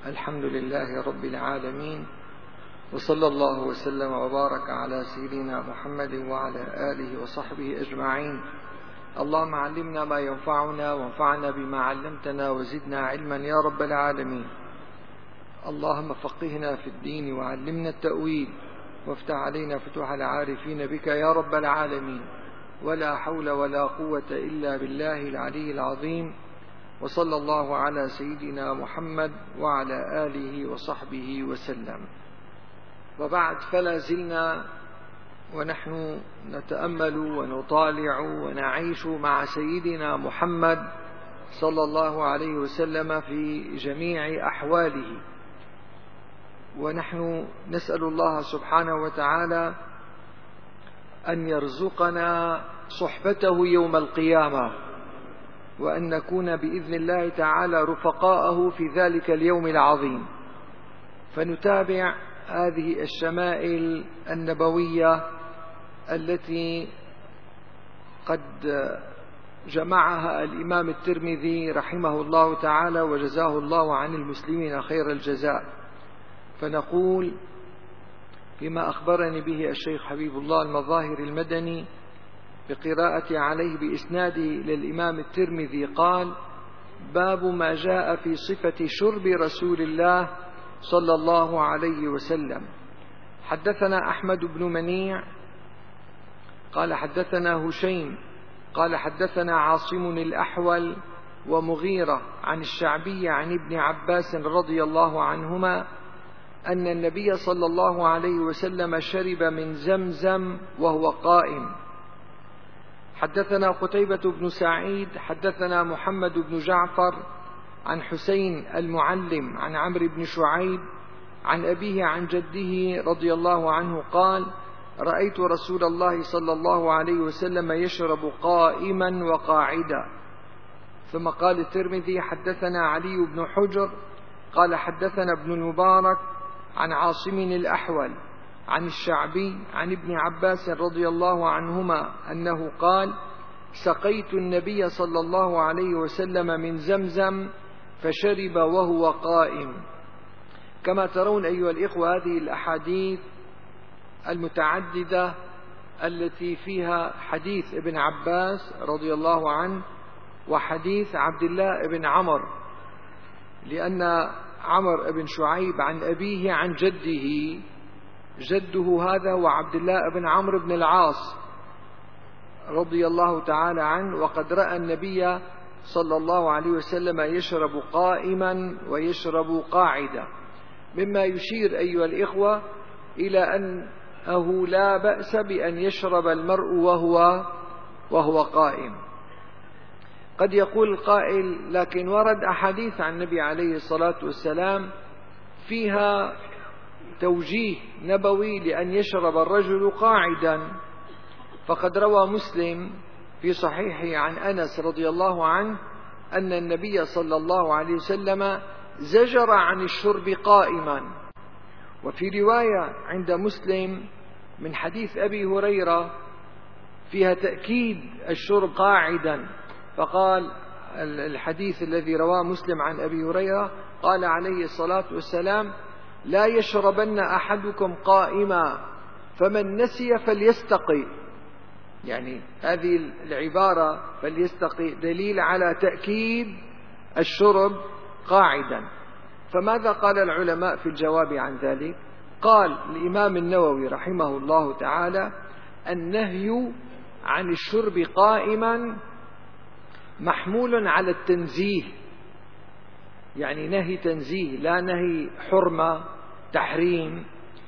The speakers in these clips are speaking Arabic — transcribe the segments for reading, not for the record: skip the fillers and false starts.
الحمد لله رب العالمين، وصلى الله وسلم وبارك على سيدنا محمد وعلى آله وصحبه أجمعين. اللهم علمنا ما ينفعنا وانفعنا بما علمتنا وزدنا علما يا رب العالمين. اللهم فقهنا في الدين وعلمنا التأويل وافتح علينا فتوح العارفين بك يا رب العالمين. ولا حول ولا قوة إلا بالله العلي العظيم. وصلى الله على سيدنا محمد وعلى آله وصحبه وسلم. وبعد، فلا زلنا ونحن نتأمل ونطالع ونعيش مع سيدنا محمد صلى الله عليه وسلم في جميع أحواله، ونحن نسأل الله سبحانه وتعالى أن يرزقنا صحبته يوم القيامة، وأن نكون بإذن الله تعالى رفقاءه في ذلك اليوم العظيم، فنتابع هذه الشمائل النبوية التي قد جمعها الإمام الترمذي رحمه الله تعالى وجزاه الله عن المسلمين خير الجزاء. فنقول بما أخبرني به الشيخ حبيب الله المظاهر المدني بقراءة عليه بإسناده للإمام الترمذي قال: باب ما جاء في صفة شرب رسول الله صلى الله عليه وسلم. حدثنا أحمد بن منيع قال حدثنا هشيم قال حدثنا عاصم الأحول ومغيرة عن الشعبي عن ابن عباس رضي الله عنهما أن النبي صلى الله عليه وسلم شرب من زمزم وهو قائم. حدثنا قتيبة بن سعيد حدثنا محمد بن جعفر عن حسين المعلم عن عمرو بن شعيب عن أبيه عن جده رضي الله عنه قال: رأيت رسول الله صلى الله عليه وسلم يشرب قائما وقاعدا. ثم قال الترمذي: حدثنا علي بن حجر قال حدثنا ابن المبارك عن عاصم الأحول عن الشعبي عن ابن عباس رضي الله عنهما أنه قال: سقيت النبي صلى الله عليه وسلم من زمزم فشرب وهو قائم. كما ترون أيها الإخوة، هذه الأحاديث المتعددة التي فيها حديث ابن عباس رضي الله عنه وحديث عبد الله بن عمر، لأن عمر بن شعيب عن أبيه عن جده، جده هذا هو عبد الله بن عمرو بن العاص رضي الله تعالى عنه، وقد رأى النبي صلى الله عليه وسلم يشرب قائما ويشرب قاعدا، مما يشير أيها الإخوة إلى أنه لا بأس بأن يشرب المرء وهو قائم. قد يقول القائل: لكن ورد أحاديث عن النبي عليه الصلاة والسلام فيها توجيه نبوي لأن يشرب الرجل قاعدا، فقد روى مسلم في صحيحه عن أنس رضي الله عنه أن النبي صلى الله عليه وسلم زجر عن الشرب قائما. وفي رواية عند مسلم من حديث أبي هريرة فيها تأكيد الشرب قاعدا، فقال الحديث الذي رواه مسلم عن أبي هريرة قال عليه الصلاة والسلام: لا يشربن أحدكم قائما فمن نسي فليستقي. يعني هذه العبارة فليستقي دليل على تأكيد الشرب قاعدا. فماذا قال العلماء في الجواب عن ذلك؟ قال الإمام النووي رحمه الله تعالى: النهي عن الشرب قائما محمول على التنزيه، يعني نهي تنزيه لا نهي حرمة تحريم.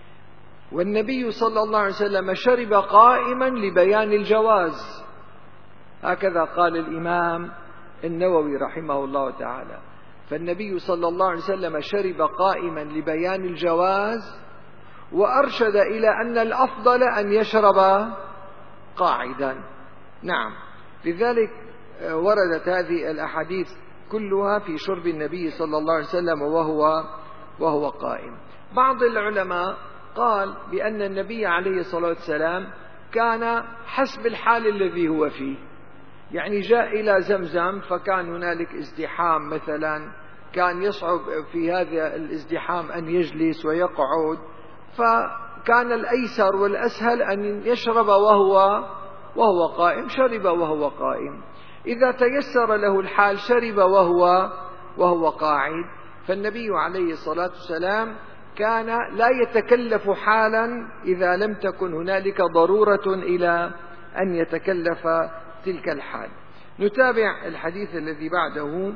والنبي صلى الله عليه وسلم شرب قائما لبيان الجواز، هكذا قال الإمام النووي رحمه الله تعالى. فالنبي صلى الله عليه وسلم شرب قائما لبيان الجواز، وأرشد إلى أن الأفضل أن يشرب قاعدا. نعم، لذلك وردت هذه الأحاديث كلها في شرب النبي صلى الله عليه وسلم وهو قائم. بعض العلماء قال بأن النبي عليه الصلاة والسلام كان حسب الحال الذي هو فيه، يعني جاء إلى زمزم فكان هنالك ازدحام مثلا كان يصعب في هذا الازدحام أن يجلس ويقعد، فكان الأيسر والأسهل أن يشرب وهو قائم، شرب وهو قائم. إذا تيسر له الحال شرب وهو قاعد. فالنبي عليه الصلاة والسلام كان لا يتكلف حالا إذا لم تكن هنالك ضرورة إلى أن يتكلف تلك الحال. نتابع الحديث الذي بعده.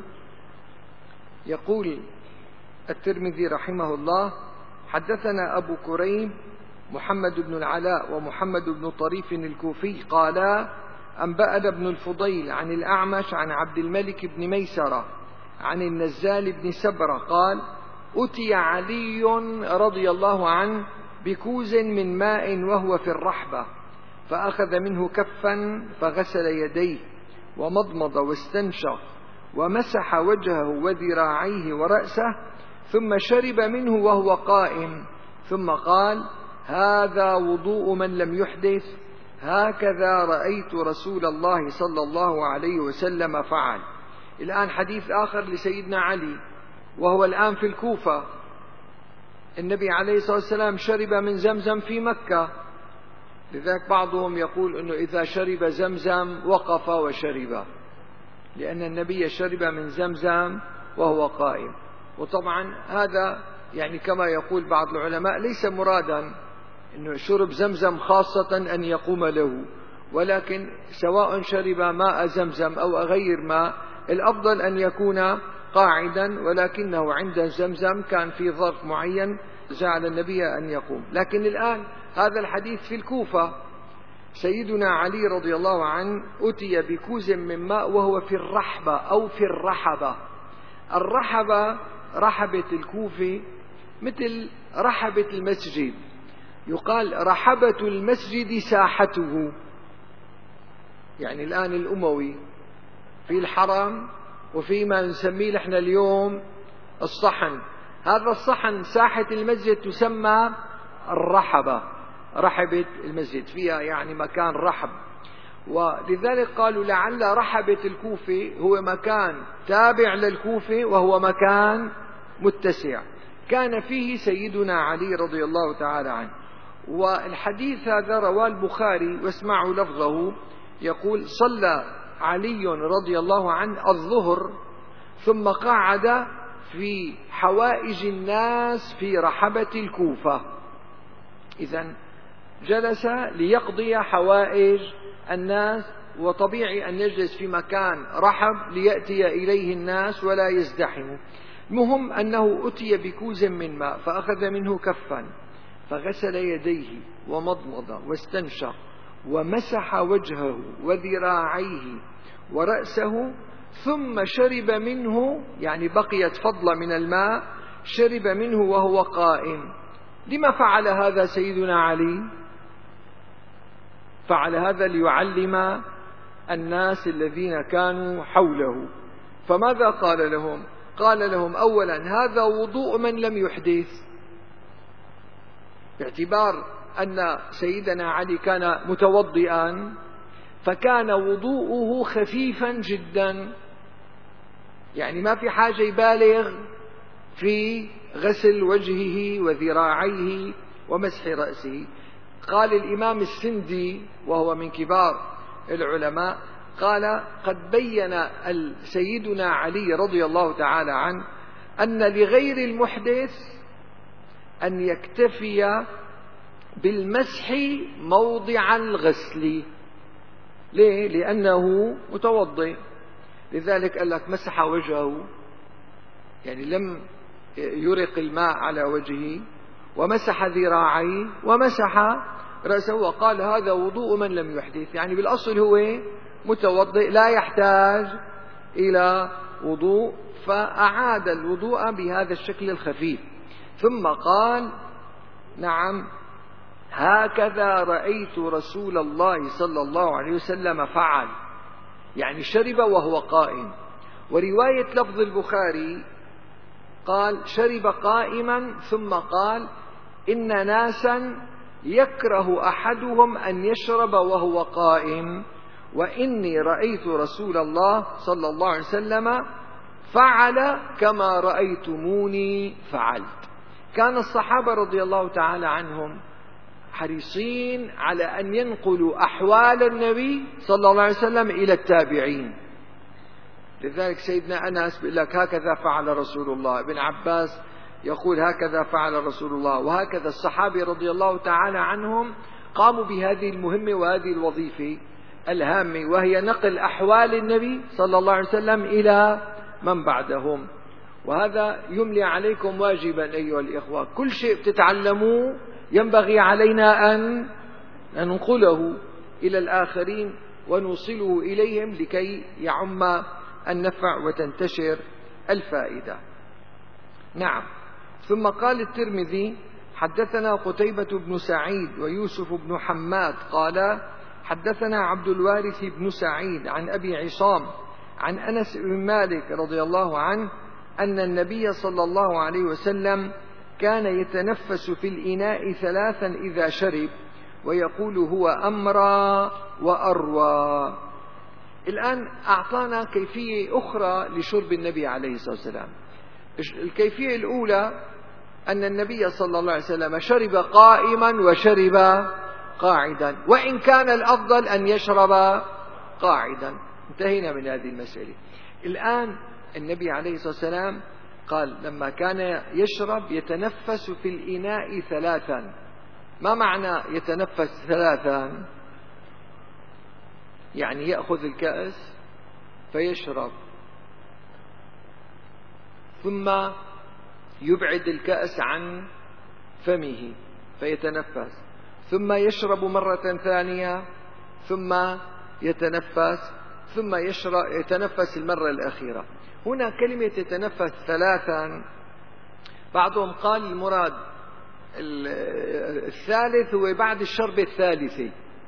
يقول الترمذي رحمه الله: حدثنا أبو كريم محمد بن العلاء ومحمد بن طريف الكوفي قالا: أنبأنا ابن الفضيل عن الأعمش عن عبد الملك بن ميسرة عن النزال بن سبرة قال: أتي علي رضي الله عنه بكوز من ماء وهو في الرحبة، فأخذ منه كفا فغسل يديه ومضمض واستنشق ومسح وجهه وذراعيه ورأسه، ثم شرب منه وهو قائم، ثم قال: هذا وضوء من لم يحدث، هكذا رأيت رسول الله صلى الله عليه وسلم فعل. الآن حديث آخر لسيدنا علي، وهو الآن في الكوفة. النبي عليه الصلاة والسلام شرب من زمزم في مكة، لذلك بعضهم يقول أنه إذا شرب زمزم وقف وشرب، لأن النبي شرب من زمزم وهو قائم. وطبعا هذا يعني كما يقول بعض العلماء ليس مرادا أنه شرب زمزم خاصة أن يقوم له، ولكن سواء شرب ماء زمزم أو غير ماء، الأفضل أن يكون قاعدا، ولكنه عند زمزم كان في ظرف معين جعل النبي أن يقوم. لكن الآن هذا الحديث في الكوفة. سيدنا علي رضي الله عنه أتي بكوز من ماء وهو في الرحبة أو في الرحبة. الرحبة رحبة الكوفة مثل رحبة المسجد، يقال رحبة المسجد ساحته. يعني الآن الأموي في الحرم، وفي ما نسميه نحن اليوم الصحن. هذا الصحن ساحة المسجد تسمى الرحبة، رحبة المسجد، فيها يعني مكان رحب. ولذلك قالوا لعل رحبة الكوفة هو مكان تابع للكوفة وهو مكان متسع كان فيه سيدنا علي رضي الله تعالى عنه. والحديث هذا رواه البخاري، واسمعوا لفظه، يقول: صلى علي رضي الله عنه الظهر ثم قعد في حوائج الناس في رحبة الكوفة. إذن جلس ليقضي حوائج الناس، وطبيعي أن يجلس في مكان رحب ليأتي إليه الناس ولا يزدحم. المهم أنه أتي بكوز من ماء فأخذ منه كفا فغسل يديه ومضمض واستنشق ومسح وجهه وذراعيه ورأسه، ثم شرب منه، يعني بقيت فضلة من الماء، شرب منه وهو قائم. لما فعل هذا سيدنا علي؟ فعل هذا ليعلم الناس الذين كانوا حوله. فماذا قال لهم؟ قال لهم: أولا هذا وضوء من لم يحدث، باعتبار أن سيدنا علي كان متوضئا، فكان وضوءه خفيفا جدا، يعني ما في حاجة يبالغ في غسل وجهه وذراعيه ومسح رأسه. قال الإمام السندي وهو من كبار العلماء، قال: قد بين سيدنا علي رضي الله تعالى عنه أن لغير المحدث أن يكتفي بالمسح موضع الغسل. ليه؟ لأنه متوضئ، لذلك قال لك مسح وجهه، يعني لم يرق الماء على وجهه، ومسح ذراعيه ومسح رأسه، وقال: هذا وضوء من لم يحدث. يعني بالأصل هو متوضئ لا يحتاج إلى وضوء، فأعاد الوضوء بهذا الشكل الخفيف. ثم قال: نعم، هكذا رأيت رسول الله صلى الله عليه وسلم فعل، يعني شرب وهو قائم. ورواية لفظ البخاري قال: شرب قائما، ثم قال: إن ناسا يكره أحدهم أن يشرب وهو قائم، وإني رأيت رسول الله صلى الله عليه وسلم فعل كما رأيتموني فعلت. كان الصحابة رضي الله تعالى عنهم حريصين على أن ينقلوا أحوال النبي صلى الله عليه وسلم إلى التابعين. لذلك سيدنا أنس بيقول لك هكذا فعل رسول الله، ابن عباس يقول هكذا فعل رسول الله، وهكذا الصحابة رضي الله تعالى عنهم قاموا بهذه المهمة وهذه الوظيفة الهامة، وهي نقل أحوال النبي صلى الله عليه وسلم إلى من بعدهم. وهذا يملي عليكم واجبا أيها الإخوة، كل شيء بتتعلموه ينبغي علينا أن ننقله إلى الآخرين ونوصله إليهم لكي يعم النفع وتنتشر الفائدة. نعم. ثم قال الترمذي: حدثنا قتيبة بن سعيد ويوسف بن حماد قال حدثنا عبد الوارث بن سعيد عن أبي عصام عن أنس بن مالك رضي الله عنه أن النبي صلى الله عليه وسلم كان يتنفس في الإناء 3 إذا شرب، ويقول هو أمرى وأروى. الآن أعطانا كيفية أخرى لشرب النبي عليه الصلاة والسلام. الكيفية الأولى أن النبي صلى الله عليه وسلم شرب قائما وشرب قاعدا، وإن كان الأفضل أن يشرب قاعدا. انتهينا من هذه المسألة. الآن النبي عليه الصلاة والسلام قال لما كان يشرب يتنفس في الإناء 3. ما معنى يتنفس 3؟ يعني يأخذ الكأس فيشرب، ثم يبعد الكأس عن فمه فيتنفس، ثم يشرب مرة ثانية، ثم يتنفس، ثم يتنفس المرة الأخيرة. هنا كلمة يتنفس 3 بعضهم قال المراد الثالث هو بعد الشربة الثالثة،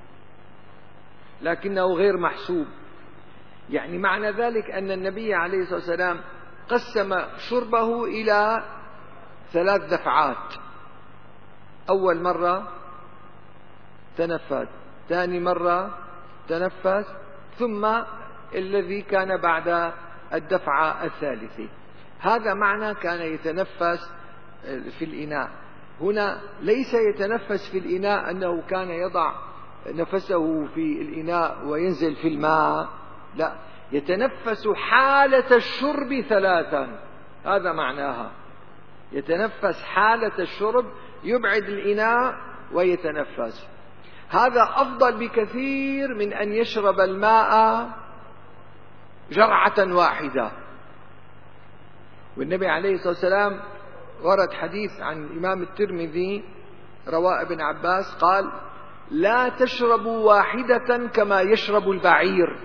لكنه غير محسوب. يعني معنى ذلك أن النبي عليه الصلاة والسلام قسم شربه إلى 3 دفعات. أول مرة تنفس، ثاني مرة تنفس، ثم الذي كان بعد الدفعة الثالثة. هذا معنى كان يتنفس في الإناء. هنا ليس يتنفس في الإناء أنه كان يضع نفسه في الإناء وينزل في الماء، لا، يتنفس حالة الشرب 3. هذا معناها، يتنفس حالة الشرب، يبعد الإناء ويتنفس. هذا أفضل بكثير من أن يشرب الماء جرعة واحدة. والنبي عليه الصلاة والسلام ورد حديث عن الإمام الترمذي رواه ابن عباس قال: لا تشربوا واحدة كما يشرب البعير.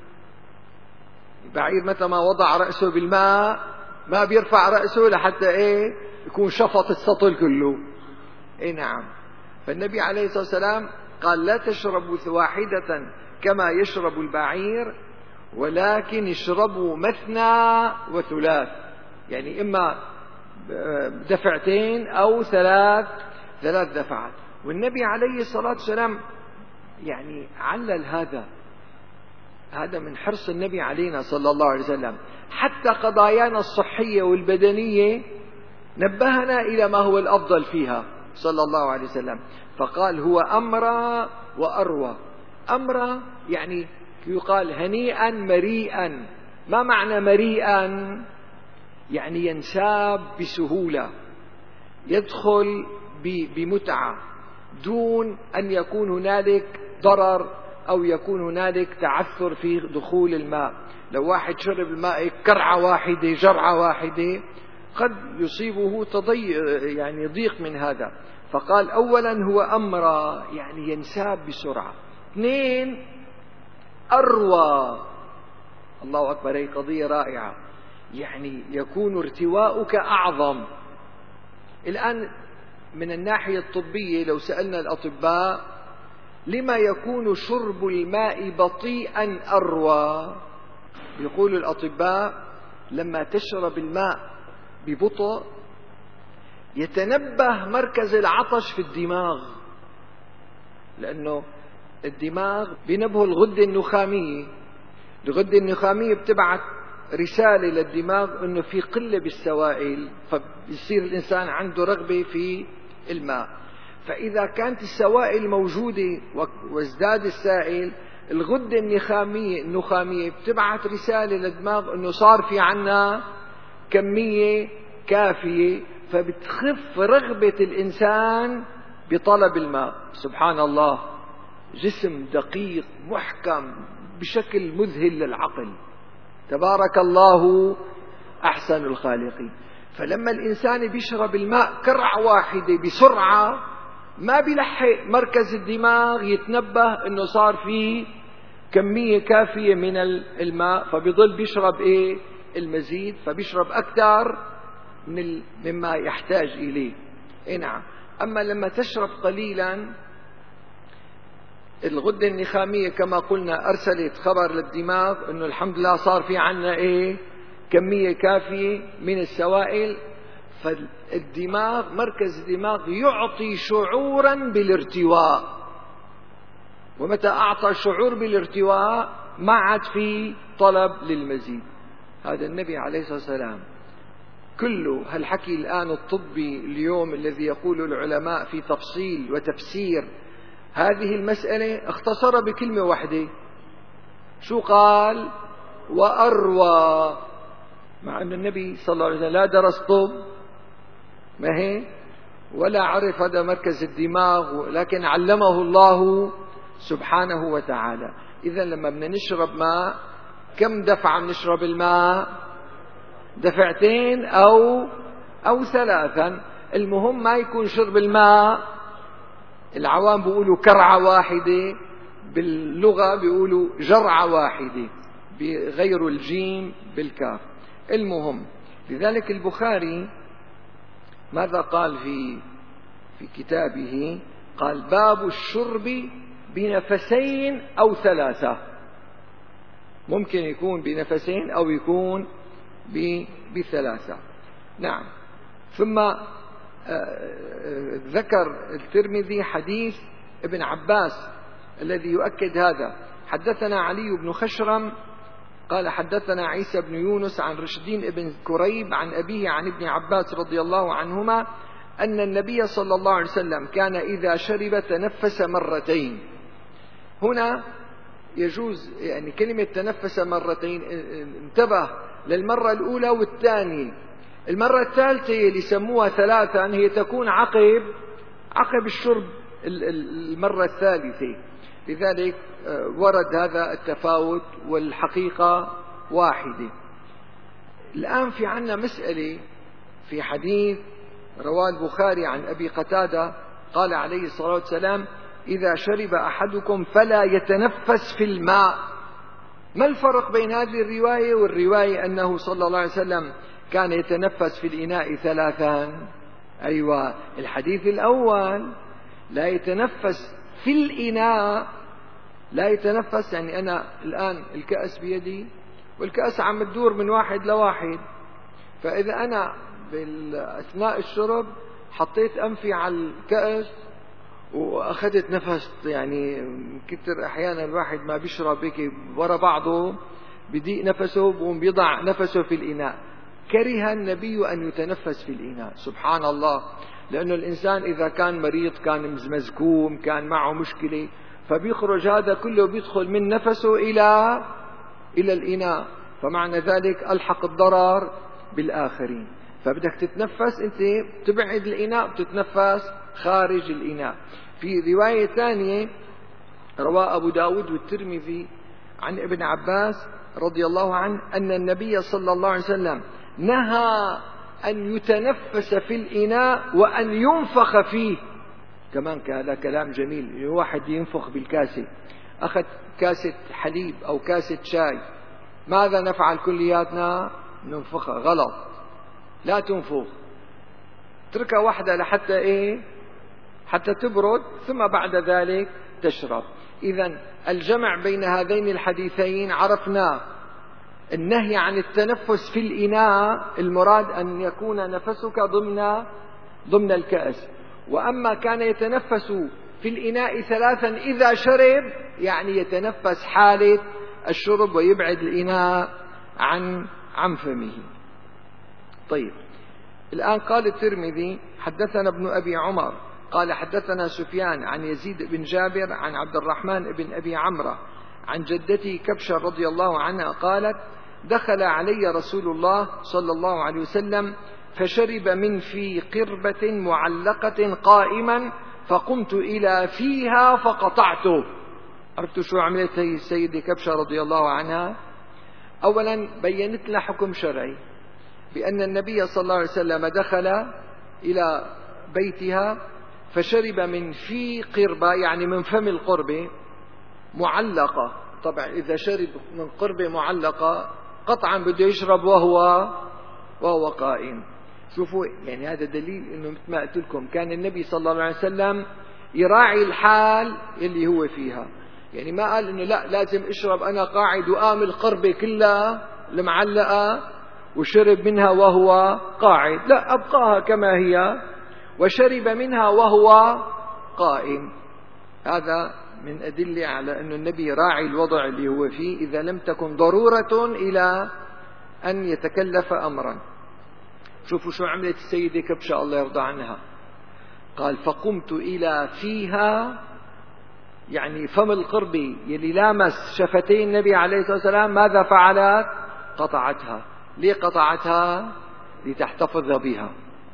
البعير متى ما وضع رأسه بالماء ما بيرفع رأسه لحتى يكون شفط السطل كله. نعم. فالنبي عليه الصلاة والسلام قال: لا تشربوا واحدة كما يشرب البعير، ولكن اشربوا مثنى وثلاث، يعني إما دفعتين أو 3 دفعات. والنبي عليه الصلاة والسلام يعني علل هذا من حرص النبي علينا صلى الله عليه وسلم. حتى قضايانا الصحية والبدنية نبهنا إلى ما هو الأفضل فيها صلى الله عليه وسلم، فقال هو أمرى وأروى. أمرى يعني يقال هنيئا مريئا. ما معنى مريئا؟ يعني ينساب بسهولة، يدخل بمتعة دون أن يكون هنالك ضرر أو يكون هنالك تعثر في دخول الماء. لو واحد شرب الماء كرعة واحدة جرعة واحدة قد يصيبه يعني ضيق من هذا. فقال أولا هو أمرى يعني ينساب بسرعة. 2 أروى. الله أكبر، هي قضية رائعة، يعني يكون ارتواؤك أعظم. الآن من الناحية الطبية لو سألنا الأطباء لما يكون شرب الماء بطيئا أروى، يقول الأطباء لما تشرب الماء ببطء يتنبه مركز العطش في الدماغ، لأنه الدماغ بينبه الغدة النخامية. الغدة النخامية بتبعث رسالة للدماغ أنه في قلة بالسوائل، فبيصير الإنسان عنده رغبة في الماء. فإذا كانت السوائل موجودة وازداد السائل، الغدة النخامية بتبعث رسالة للدماغ أنه صار في عنا كمية كافية، فبتخف رغبة الإنسان بطلب الماء. سبحان الله، جسم دقيق محكم بشكل مذهل للعقل، تبارك الله أحسن الخالقين. فلما الإنسان بيشرب الماء كرعة واحدة بسرعة، ما بيلحق مركز الدماغ يتنبه أنه صار فيه كمية كافية من الماء، فبيضل بيشرب المزيد، فبيشرب أكثر مما يحتاج إليه. نعم. أما لما تشرب قليلا، الغدة النخامية كما قلنا أرسلت خبر للدماغ أنه الحمد لله صار في عنا كمية كافية من السوائل، فالدماغ مركز الدماغ يعطي شعورا بالارتواء، ومتى أعطى شعور بالارتواء ما عاد في طلب للمزيد. هذا النبي عليه الصلاة والسلام كله هالحكي الآن الطبي اليوم الذي يقول العلماء في تفصيل وتفسير هذه المسألة اختصر بكلمة واحدة. شو قال؟ وأروى. مع أن النبي صلى الله عليه وسلم لا درس طب، ما هي، ولا عرف هذا مركز الدماغ، لكن علمه الله سبحانه وتعالى. إذا لما بدنا نشرب ماء، كم دفعة بنشرب الماء؟ دفعتين أو ثلاثا. المهم ما يكون شرب الماء، العوام بيقولوا كرعة واحدة، باللغة بيقولوا جرعة واحدة، بغيروا الجيم بالكاف. المهم، لذلك البخاري ماذا قال في كتابه؟ قال باب الشرب بنفسين أو ثلاثة. ممكن يكون بنفسين أو يكون بثلاثة. نعم. ثم ذكر الترمذي حديث ابن عباس الذي يؤكد هذا. حدثنا علي بن خشرم قال حدثنا عيسى بن يونس عن رشدين بن كريب عن أبيه عن ابن عباس رضي الله عنهما أن النبي صلى الله عليه وسلم كان إذا شرب تنفس مرتين. هنا يجوز يعني كلمة تنفس مرتين، انتبه للمرة الأولى والثانية. المرة الثالثة اللي يسموها ثلاثا هي تكون عقب الشرب المرة الثالثة. لذلك ورد هذا التفاوت، والحقيقة واحدة. الآن في عنا مسألة في حديث رواه البخاري عن أبي قتادة قال عليه الصلاة والسلام إذا شرب أحدكم فلا يتنفس في الماء. ما الفرق بين هذه الرواية والرواية أنه صلى الله عليه وسلم كان يتنفس في الإناء ثلاثا؟ أيوة، الحديث الأول لا يتنفس في الإناء، لا يتنفس يعني أنا الآن الكأس بيدي والكأس عم تدور من واحد لواحد، فإذا أنا أثناء الشرب حطيت أنفي على الكأس وأخذت نفس، يعني كتر أحيانا الواحد ما بيشرب هيك ورا بعضه بيضيق نفسه وبقوم بيضع نفسه في الإناء. كره النبي أن يتنفس في الإناء، سبحان الله، لأنه الإنسان إذا كان مريض، كان مزكوم، كان معه مشكلة، فبيخرج هذا كله بيدخل من نفسه إلى الإناء، فمعنى ذلك ألحق الضرر بالآخرين. فبدك تتنفس أنت تبعد الإناء، بتتنفس خارج الإناء. في رواية ثانية رواه أبو داود والترمذي عن ابن عباس رضي الله عنه أن النبي صلى الله عليه وسلم نهى أن يتنفس في الإناء وأن ينفخ فيه. كمان هذا كلام جميل، واحد ينفخ بالكاسة، أخذ كاسة حليب أو كاسة شاي، ماذا نفعل كلياتنا؟ ننفخها. غلط، لا تنفخ، اتركها واحدة لحتى حتى تبرد، ثم بعد ذلك تشرب. إذن الجمع بين هذين الحديثين عرفنا النهي عن التنفس في الإناء، المراد أن يكون نفسك ضمن الكأس. وأما كان يتنفس في الإناء ثلاثا إذا شرب، يعني يتنفس حالة الشرب ويبعد الإناء عن فمه. طيب، الآن قال الترمذي: حدثنا ابن أبي عمر قال حدثنا سفيان عن يزيد بن جابر عن عبد الرحمن بن أبي عمرو عن جدتي كبشة رضي الله عنها قالت: دخل علي رسول الله صلى الله عليه وسلم فشرب من في قربة معلقة قائما فقمت إلى فيها فقطعته. عرفتوا شو عملت هي السيدة كبشة رضي الله عنها؟ أولا بينت لها حكم شرعي بأن النبي صلى الله عليه وسلم دخل إلى بيتها فشرب من في قربة، يعني من فم القربة معلقة. طبعا إذا شرب من قربة معلقة قطعا بده يشرب وهو قائم. شوفوا، يعني هذا دليل انه مثل ما قلت لكم كان النبي صلى الله عليه وسلم يراعي الحال اللي هو فيها. يعني ما قال انه لا لازم اشرب انا قاعد وقام القربة كلها المعلقة وشرب منها وهو قاعد، لا، ابقاها كما هي وشرب منها وهو قائم. هذا من أدلة على أن النبي راعي الوضع اللي هو فيه إذا لم تكن ضرورة إلى أن يتكلف أمرا. شوفوا شو عملت السيدة كبشة الله يرضى عنها. قال: فقمت إلى فيها، يعني فم القربة يلي لامس شفتي النبي عليه الصلاة والسلام، ماذا فعلت؟ قطعتها. ليه قطعتها؟ لتحتفظ بها.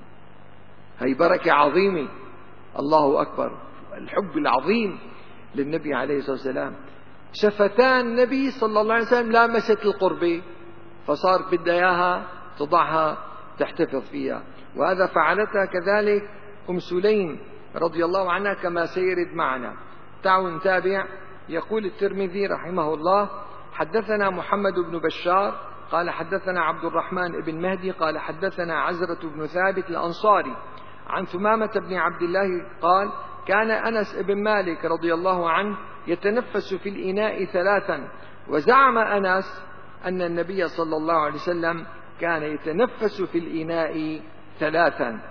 هي بركة عظيمة. الله أكبر، الحب العظيم للنبي عليه الصلاة والسلام. شفتان النبي صلى الله عليه وسلم لامست القربة فصار بدها إياها تضعها تحتفظ فيها. وهذا فعلتها كذلك أم سليم رضي الله عنها كما سيرد معنا. تعالوا نتابع. يقول الترمذي رحمه الله: حدثنا محمد بن بشار قال حدثنا عبد الرحمن بن مهدي قال حدثنا عزرة بن ثابت الأنصاري عن ثمامة بن عبد الله قال: كان أنس بن مالك رضي الله عنه يتنفس في الإناء 3، وزعم أنس أن النبي صلى الله عليه وسلم كان يتنفس في الإناء 3.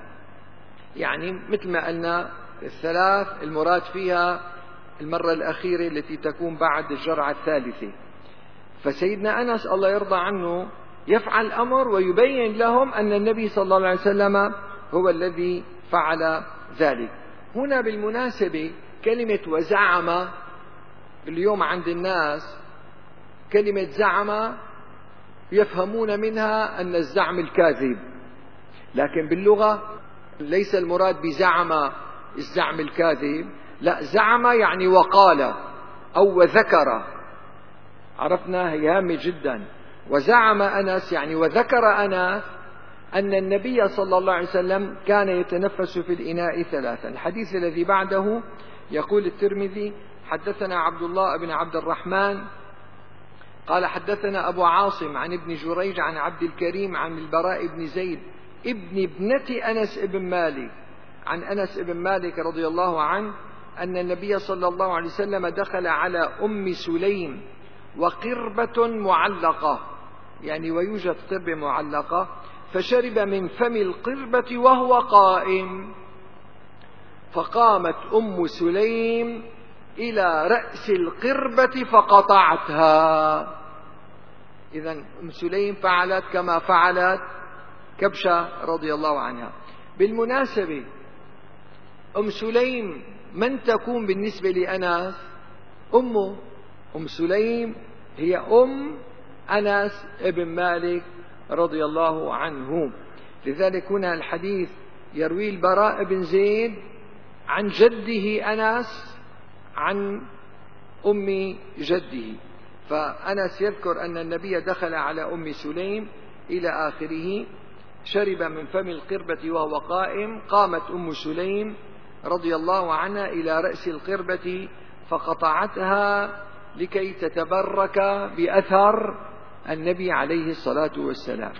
يعني مثل ما قلنا 3 المراد فيها المرة الأخيرة التي تكون بعد الجرعة 3. فسيدنا أنس الله يرضى عنه يفعل الأمر ويبين لهم أن النبي صلى الله عليه وسلم هو الذي فعل ذلك. هنا بالمناسبة كلمة وزعم اليوم عند الناس كلمة زعم يفهمون منها أن الزعم الكاذب، لكن باللغة ليس المراد بزعم الزعم الكاذب، لا، زعم يعني وقال أو وذكر. عرفنا؟ هي هامة جدا. وزعم أنس يعني وذكر أنس أن النبي صلى الله عليه وسلم كان يتنفس في الإناء 3. الحديث الذي بعده يقول الترمذي: حدثنا عبد الله بن عبد الرحمن قال حدثنا أبو عاصم عن ابن جريج عن عبد الكريم عن البراء بن زيد ابن ابنة أنس بن مالك عن أنس بن مالك رضي الله عنه أن النبي صلى الله عليه وسلم دخل على أم سليم وقربة معلقة، يعني ويوجد قربة معلقة، فشرب من فم القربة وهو قائم، فقامت أم سليم إلى رأس القربة فقطعتها. إذن أم سليم فعلت كما فعلت كبشة رضي الله عنها. بالمناسبة أم سليم من تكون بالنسبة لأنس؟ أمه. أم سليم هي أم أنس بن مالك رضي الله عنه. لذلك هنا الحديث يروي البراء بن زيد عن جده أنس عن أم جده، فأنس يذكر أن النبي دخل على أم سليم إلى آخره، شرب من فم القربة وهو قائم، قامت أم سليم رضي الله عنها إلى رأس القربة فقطعتها لكي تتبرك بأثر النبي عليه الصلاة والسلام.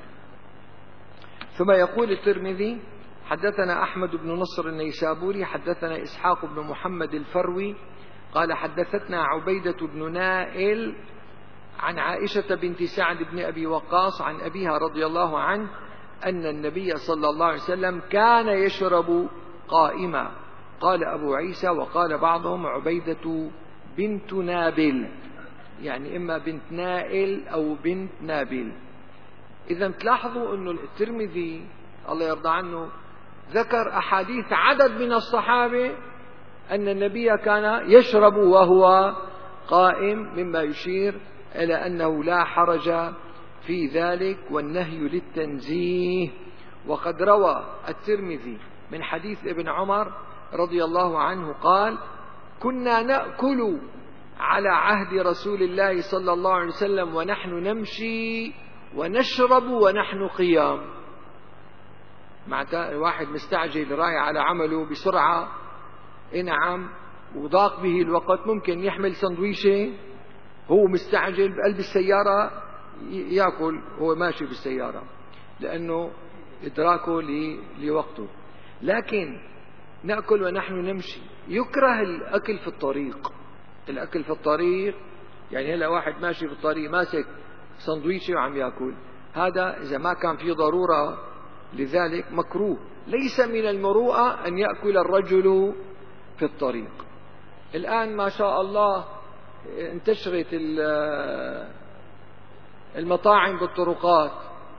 ثم يقول الترمذي: حدثنا أحمد بن نصر النيسابوري حدثنا إسحاق بن محمد الفروي قال حدثتنا عبيدة بن نائل عن عائشة بنت سعد بن أبي وقاص عن أبيها رضي الله عنه أن النبي صلى الله عليه وسلم كان يشرب قائما. قال أبو عيسى وقال بعضهم عبيدة بنت نابل. يعني إما بنت نائل أو بنت نابل. إذا تلاحظوا أنه الترمذي الله يرضى عنه ذكر أحاديث عدد من الصحابة أن النبي كان يشرب وهو قائم، مما يشير إلى أنه لا حرج في ذلك، والنهي للتنزيه. وقد روى الترمذي من حديث ابن عمر رضي الله عنه قال: كنا نأكل على عهد رسول الله صلى الله عليه وسلم ونحن نمشي ونشرب ونحن قيام. مع واحد مستعجل رايح على عمله بسرعة، نعم، وضاق به الوقت، ممكن يحمل سندويشة هو مستعجل بقلب السيارة يأكل هو ماشي بالسيارة لأنه إدراكه لوقته. لكن نأكل ونحن نمشي. يكره الأكل في الطريق. الأكل في الطريق يعني هلا واحد ماشي في الطريق ماسك سندويشة وعم يأكل، هذا إذا ما كان في ضرورة لذلك مكروه. ليس من المروءة أن يأكل الرجل في الطريق. الآن ما شاء الله انتشرت المطاعم بالطرقات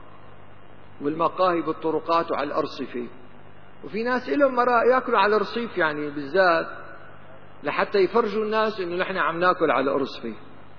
والمقاهي بالطرقات وعلى الأرصفة، وفي ناس لهم مراء يأكلوا على الرصيف، يعني بالذات لحتى يفرجوا الناس إنه نحن عم نأكل على الأرصفة،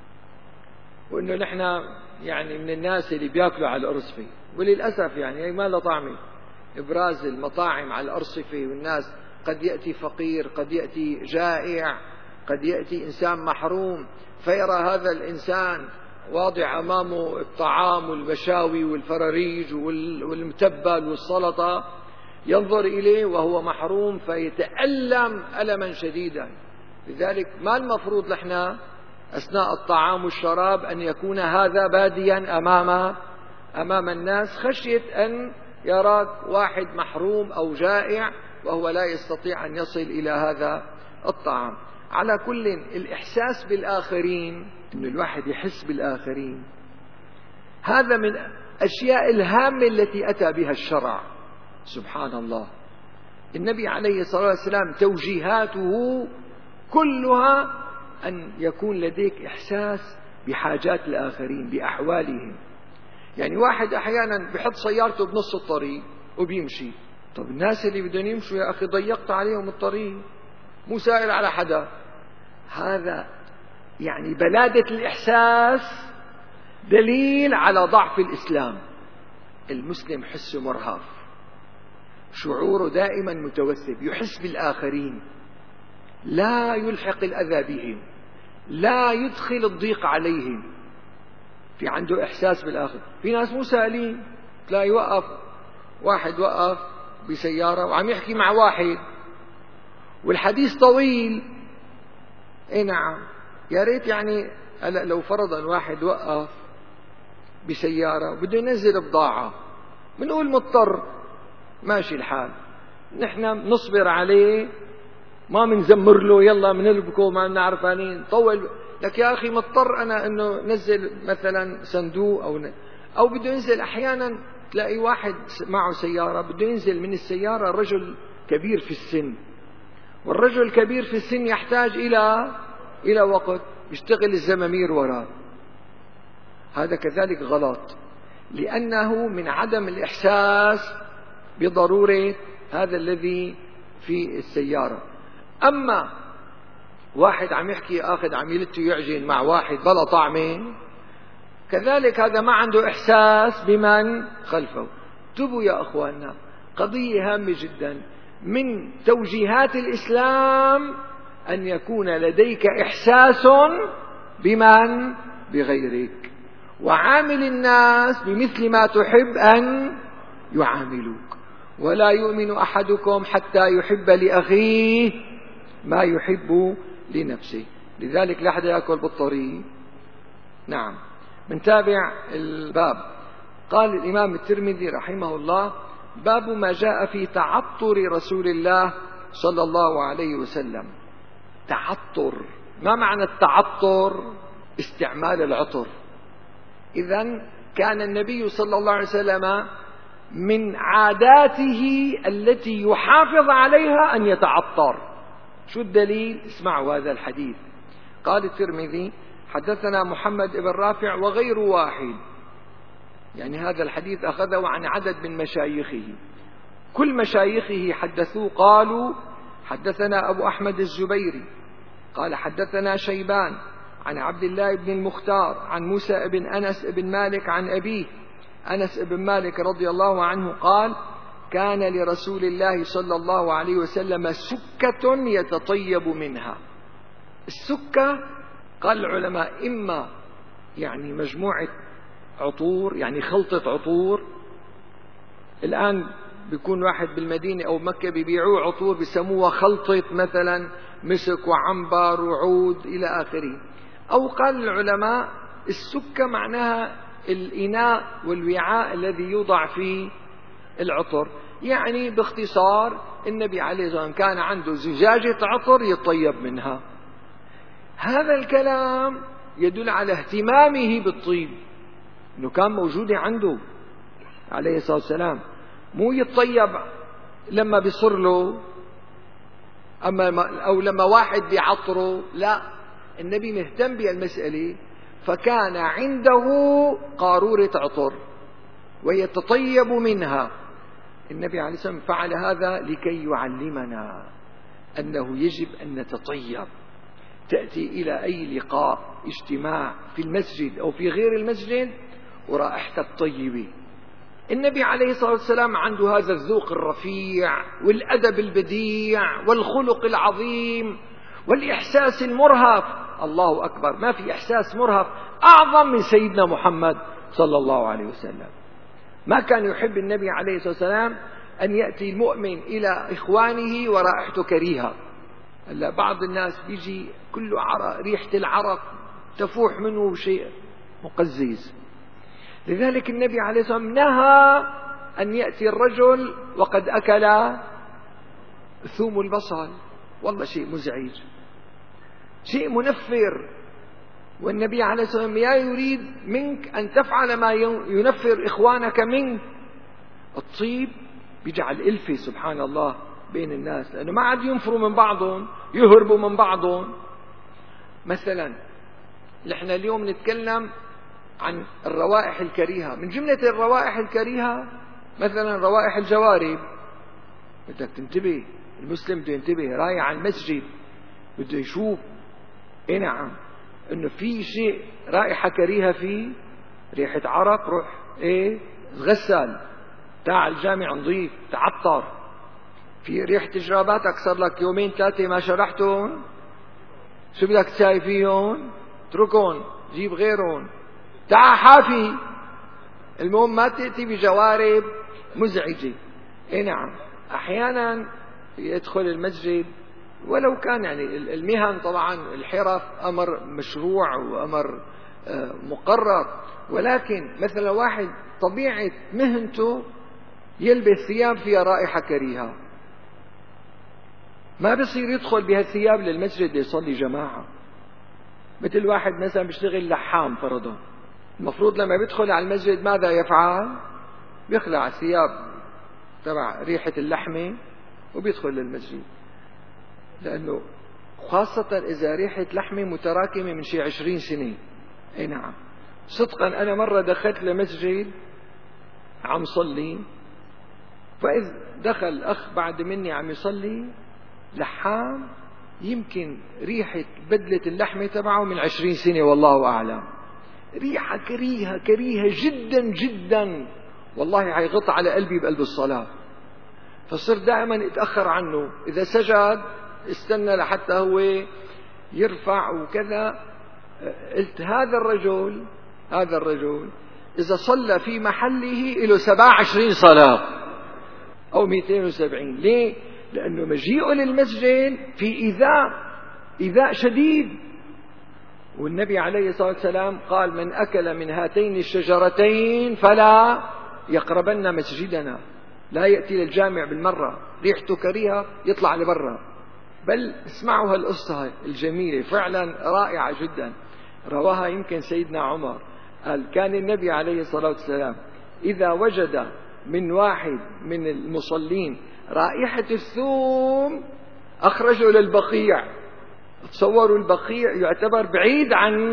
وإنه نحن يعني من الناس اللي بيأكلوا على الأرصفة. وللأسف يعني هي ما لها طعمة إبراز المطاعم على الأرصفة، والناس قد يأتي فقير، قد يأتي جائع، قد يأتي إنسان محروم، فيرى هذا الإنسان واضع أمامه الطعام والمشاوي والفراريج والمتبل والسلطة، ينظر إليه وهو محروم فيتألم ألما شديدا. لذلك ما المفروض نحن أثناء الطعام والشراب أن يكون هذا باديا أمام الناس، خشية أن يراك واحد محروم أو جائع وهو لا يستطيع أن يصل إلى هذا الطعام. على كل، الإحساس بالآخرين، أن الواحد يحس بالآخرين، هذا من الأشياء الهامة التي أتى بها الشرع. سبحان الله، النبي عليه الصلاة والسلام توجيهاته كلها أن يكون لديك إحساس بحاجات الآخرين، بأحوالهم. يعني واحد أحيانا بحط سيارته بنص الطريق وبيمشي، طب الناس اللي بدهم يمشوا يا أخي ضيقت عليهم الطريق، مو سائل على حدا. هذا يعني بلادة الإحساس دليل على ضعف الإسلام. المسلم حسه مرهف، شعوره دائما متوثب، يحس بالآخرين، لا يلحق الأذى بهم، لا يدخل الضيق عليهم، في عنده إحساس بالآخر. في ناس مو سائلين، تلاقي واحد وقف بسيارة وعم يحكي مع واحد والحديث طويل. نعم، يا ريت يعني لو فرضا واحد وقف بسيارة وبده ينزل بضاعة، بنقول مضطر، ماشي الحال، نحن نصبر عليه، ما منزمر له يلا منلبكو ما بنعرفانين طول. لك يا أخي مضطر أنا أنه نزل مثلا صندوق أو بده ينزل. أحيانا تلاقي واحد معه سيارة بده ينزل من السيارة، رجل كبير في السن، والرجل الكبير في السن يحتاج إلى وقت، يشتغل الزمامير وراه. هذا كذلك غلط، لأنه من عدم الإحساس بضرورة هذا الذي في السيارة. أما واحد عم يحكي آخذ عم يلتو يعجن مع واحد بلا طعمه، كذلك هذا ما عنده إحساس بمن خلفه. انتبهوا يا أخواننا، قضية هامة جدا من توجيهات الإسلام أن يكون لديك إحساس بمن بغيرك، وعامل الناس بمثل ما تحب أن يعاملوك. ولا يؤمن أحدكم حتى يحب لأخيه ما يحب لنفسه. لذلك لا حدا يأكل بالطريق. نعم، منتابع الباب. قال الإمام الترمذي رحمه الله: باب ما جاء في تعطر رسول الله صلى الله عليه وسلم. تعطر، ما معنى التعطر؟ استعمال العطر. إذن كان النبي صلى الله عليه وسلم من عاداته التي يحافظ عليها أن يتعطر. شو الدليل؟ اسمعوا هذا الحديث. قال الترمذي: حدثنا محمد بن رافع وغير واحد، يعني هذا الحديث أخذه عن عدد من مشايخه، كل مشايخه حدثوه قالوا حدثنا أبو أحمد الزبيري قال حدثنا شيبان عن عبد الله بن المختار عن موسى بن أنس بن مالك عن أبيه أنس بن مالك رضي الله عنه قال كان لرسول الله صلى الله عليه وسلم سكة يتطيب منها. السكة قال العلماء إما يعني مجموعة عطور، يعني خلطة عطور. الآن بيكون واحد بالمدينة أو مكة بيبيعوا عطور بيسموها خلطة، مثلا مسك وعنبر وعود إلى آخره. أو قال العلماء السكة معناها الإناء والوعاء الذي يوضع فيه العطر، يعني باختصار النبي عليه الصلاة والسلام كان عنده زجاجة عطر يطيب منها. هذا الكلام يدل على اهتمامه بالطيب، أنه كان موجود عنده عليه الصلاة والسلام، مو يتطيب لما بيصر له أو لما واحد بيعطره، لا، النبي مهتم بالمسألة، فكان عنده قارورة عطر ويتطيب منها. النبي عليه الصلاة والسلام فعل هذا لكي يعلمنا أنه يجب أن نتطيب. تأتي إلى أي لقاء اجتماع في المسجد أو في غير المسجد ورائحتك طيبة. النبي عليه الصلاة والسلام عنده هذا الذوق الرفيع والأدب البديع والخلق العظيم والإحساس المرهف. الله أكبر، ما في إحساس مرهف أعظم من سيدنا محمد صلى الله عليه وسلم. ما كان يحب النبي عليه الصلاة والسلام أن يأتي المؤمن إلى إخوانه ورائحته كريهة. هلا بعض الناس بيجي كله عرق، ريحة العرق تفوح منه شيء مقزز. لذلك النبي عليه الصلاة والسلام نهى أن يأتي الرجل وقد أكل ثوم البصل، والله شيء مزعج، شيء منفر. والنبي عليه الصلاة والسلام لا يريد منك أن تفعل ما ينفر إخوانك منك. الطيب بيجعل ألفة سبحان الله بين الناس، لأنه ما عاد ينفروا من بعضهم، يهربوا من بعضهم. مثلا نحن اليوم نتكلم عن الروائح الكريهة، من جملة الروائح الكريهة مثلا روائح الجوارب. بدك تنتبه، المسلم بده ينتبه، رايح على المسجد بده يشوف نعم انه في شيء رائحة كريهة فيه، ريحة عرق، روح تغسل، تعال الجامع نظيف، تعطر. في ريحة جراباتك صار لك يومين ثلاثة ما شرحتهم، شو بدك تساوي فيهم؟ اتركهم، جيب غيرهم، تعال حافي. المهم ما تأتي بجوارب مزعجة. نعم أحيانا يدخل المسجد ولو كان يعني المهن طبعا الحرف أمر مشروع وأمر مقرر، ولكن مثلا واحد طبيعة مهنته يلبس ثياب فيها رائحة كريهة، ما بصير يدخل بهالثياب للمسجد ليصلي جماعة. مثل واحد مثلا بيشتغل لحام فرضا، المفروض لما بيدخل على المسجد ماذا يفعل؟ بيخلع الثياب تبع ريحة اللحمة وبيدخل للمسجد، لأنه خاصة إذا ريحة لحمة متراكمة من شيء 20 سنة. نعم صدقا أنا مرة دخلت لمسجد عم صلي، فإذ دخل أخ بعد مني عم يصلي لحام، يمكن ريحة بدلة اللحمة تبعه من 20 سنة والله أعلم، ريحة كريهة كريهة جدا جدا، والله هيغط على قلبي بقلب الصلاة. فصرت دائما اتأخر عنه، إذا سجد استنى لحتى هو يرفع وكذا. قلت هذا الرجل إذا صلى في محله له 27 صلاة أو 270. ليه؟ لأنه مجيئه للمسجد في إيذاء شديد. والنبي عليه الصلاة والسلام قال من أكل من هاتين الشجرتين فلا يقربن مسجدنا، لا يأتي للجامع بالمرة، ريحته كريهة يطلع لبرا. بل اسمعوا هالقصة الجميلة فعلا رائعة جدا، رواها يمكن سيدنا عمر، قال كان النبي عليه الصلاة والسلام إذا وجد من واحد من المصلين رائحة الثوم أخرجه للبقيع. تصوروا البقيع يعتبر بعيد عن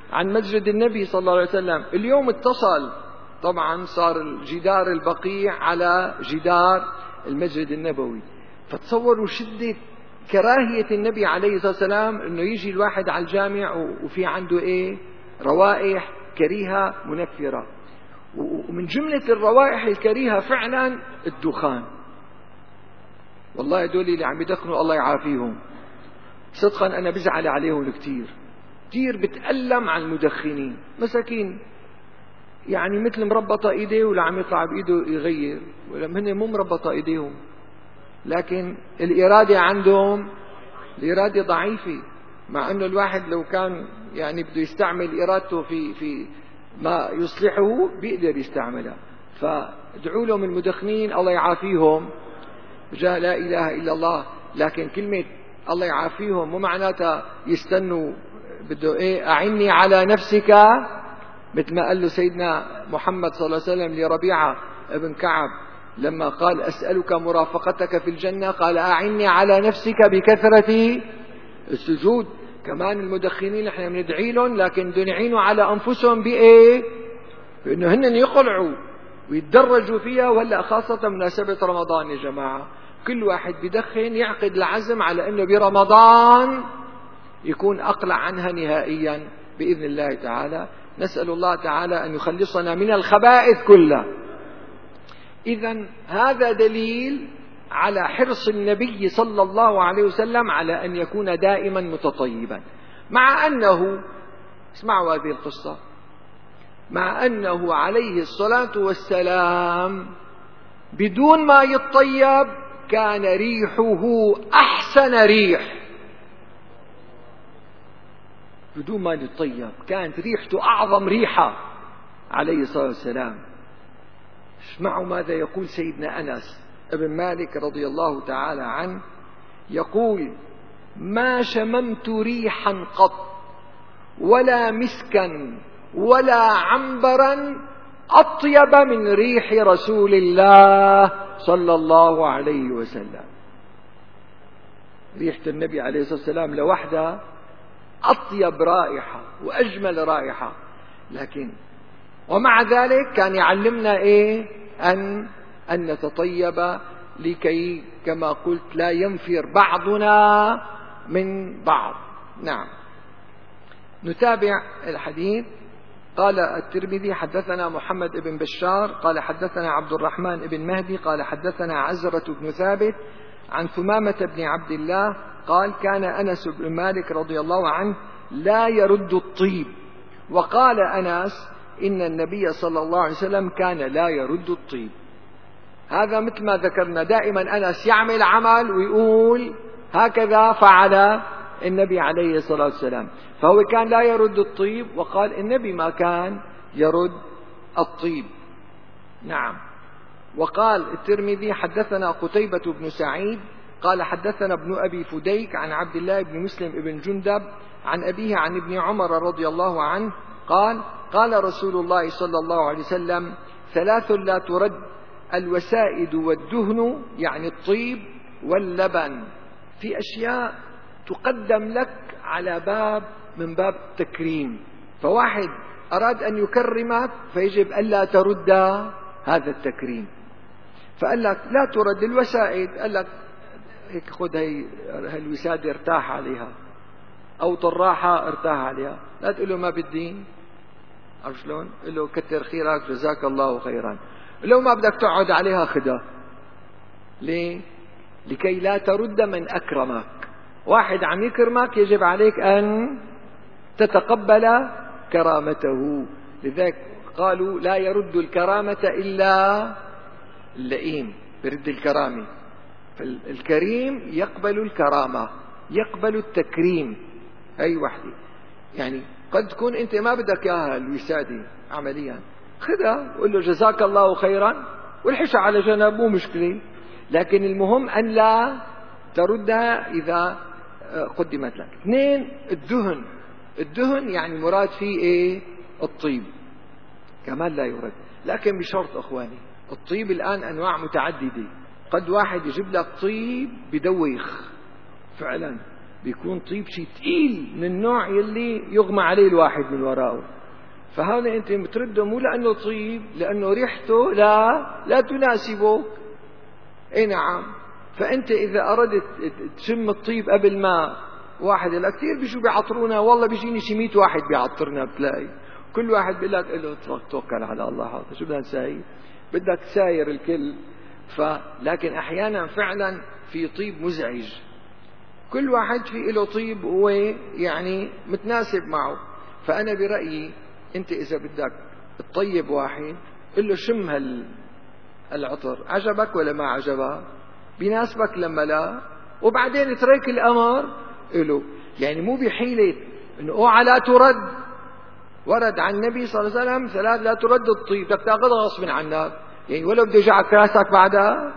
عن مسجد النبي صلى الله عليه وسلم. اليوم اتصل، طبعا صار الجدار البقيع على جدار المسجد النبوي. فتصوروا شدة كراهية النبي عليه الصلاة والسلام انه يجي الواحد على الجامع وفي عنده روائح كريهة منفرة. ومن جملة الروائح الكريهة فعلا الدخان. والله هدول اللي عم يدخنوا الله يعافيهم، صدقا أنا بزعل عليهم كتير بتألم عن المدخنين، مساكين يعني مثل مربطة ايديه ولا عم يطلع بايده يغير، ولما هن مو مربطة ايديهم، لكن الإرادة عندهم الإرادة ضعيفة. مع أنه الواحد لو كان يعني بده يستعمل إرادته في ما يصلحه بيقدر يستعملها. فادعوا لهم المدخنين الله يعافيهم جاء لا إله إلا الله. لكن كلمة الله يعافيهم مو معناتها يستنوا بده أعني على نفسك، مثل ما قال له سيدنا محمد صلى الله عليه وسلم لربيعة ابن كعب لما قال أسألك مرافقتك في الجنة، قال أعني على نفسك بكثرة السجود. كمان المدخنين احنا بندعي لهم، لكن بدهم يعينوا على أنفسهم بأنه هن يقلعوا ويتدرجوا فيها. وهلا خاصة مناسبة رمضان يا جماعة، كل واحد بدخن يعقد العزم على أنه برمضان يكون أقلع عنها نهائيا بإذن الله تعالى. نسأل الله تعالى أن يخلصنا من الخبائث كلها. إذن هذا دليل على حرص النبي صلى الله عليه وسلم على أن يكون دائما متطيبا، مع أنه اسمعوا هذه القصة، مع أنه عليه الصلاة والسلام بدون ما يتطيب كان ريحه أحسن ريح. بدون ما يتطيب كانت ريحته أعظم ريحة عليه الصلاة والسلام. اسمعوا ماذا يقول سيدنا أنس ابن مالك رضي الله تعالى عنه، يقول: ما شممت ريحا قط ولا مسكا ولا عنبرا أطيب من ريح رسول الله صلى الله عليه وسلم. ريحة النبي عليه الصلاة والسلام لوحدها أطيب رائحة وأجمل رائحة، لكن ومع ذلك كان يعلمنا أن نتطيب لكي كما قلت لا ينفر بعضنا من بعض. نعم، نتابع الحديث. قال الترمذي: حدثنا محمد بن بشار قال حدثنا عبد الرحمن بن مهدي قال حدثنا عزرة بن ثابت عن ثمامة بن عبد الله قال: كان أنس بن مالك رضي الله عنه لا يرد الطيب. وقال أنس: إن النبي صلى الله عليه وسلم كان لا يرد الطيب. هذا مثل ما ذكرنا، دائما أنس يعمل عمل ويقول هكذا فعل النبي عليه الصلاة والسلام، فهو كان لا يرد الطيب، وقال النبي ما كان يرد الطيب. نعم. وقال الترمذي: حدثنا قتيبة بن سعيد قال حدثنا ابن أبي فديك عن عبد الله بن مسلم بن جندب عن أبيه عن ابن عمر رضي الله عنه قال: قال رسول الله صلى الله عليه وسلم: ثلاث لا ترد: الوسائد والدهن، يعني الطيب واللبن. في أشياء تقدم لك على باب من باب التكريم، فواحد أراد أن يكرمك فيجب ألا ترد هذا التكريم، فقال لك لا ترد الوسائد، قال لك هيك خذ هي الوسادة ارتاح عليها، أو طراحة ارتاح عليها، لا تقول له ما بدي، عرف شلون؟ قل له كتر خيرك جزاك الله خيرا. لو ما بدك تقعد عليها خدها. ليه؟ لكي لا ترد من أكرمك. واحد عم يكرمك يجب عليك أن تتقبل كرامته. لذلك قالوا لا يرد الكرامة إلا اللئيم، برد الكرامة. فالكريم يقبل الكرامة، يقبل التكريم. أي وحدة يعني قد تكون أنت ما بدك إياها الوسادة عمليا، خذها وقل له جزاك الله خيرا والحشة على جنب، مو مشكلة، لكن المهم أن لا تردها إذا قدمت لك. اثنين: الدهن. الدهن يعني مراد فيه الطيب، كمان لا يرد، لكن بشرط أخواني، الطيب الآن أنواع متعددة. قد واحد يجيب لك طيب بدويخ فعلا، بيكون طيب شيء ثقيل من النوع يلي يغمى عليه الواحد من وراءه. فهذا أنت بترده مو لأنه طيب، لأنه ريحته لا تناسبك. اي نعم. فأنت إذا أردت تشم الطيب قبل ما واحد، لا كثير بيجوا بيعطرونا، والله بيجيني شي 100 واحد بيعطرنا، بتلاقي كل واحد بيقول لك له توكل على الله، هذا شو بدنا نساوي، بدك تساير الكل. لكن أحيانا فعلا في طيب مزعج، كل واحد في له طيب هو يعني متناسب معه. فأنا برأيي أنت إذا بدك تطيب واحد قل له شم العطر، عجبك ولا ما عجبك، بيناسبك لما لا، وبعدين ترك الأمر له. يعني مو بحيلة إنه اوعى لا ترد، ورد عن النبي صلى الله عليه وسلم 3 لا ترد الطيب، بدك تاخذها غصب عنك، يعني ولو بده يوجعك راسك بعدها،